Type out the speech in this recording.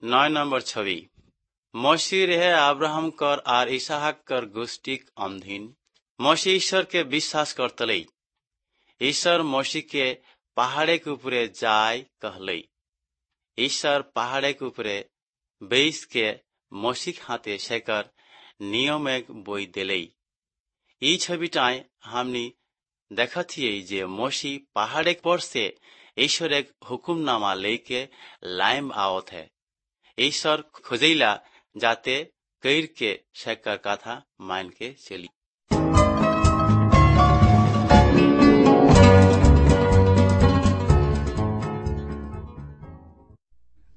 9 number छवि मसीह रहे अब्राहम कर और इसहाक कर गोष्ठीक अधीन। मसीह ईश्वर के विश्वास करतले। ईश्वर मसीह के पहाड़े के ऊपरे जाय कहले। ईश्वर पहाड़े के ऊपरे बैस के मसीह हाथे शेकर नियम एक बोई देले। ई छविटाई हमनी देखत हिये जे मसीह पहाड़े पर से ईश्वर एक हुकुमनामा लेके लाइम आवत है। ईश्वर खोजेला जाते कैर के शेकर कथा मान के चली।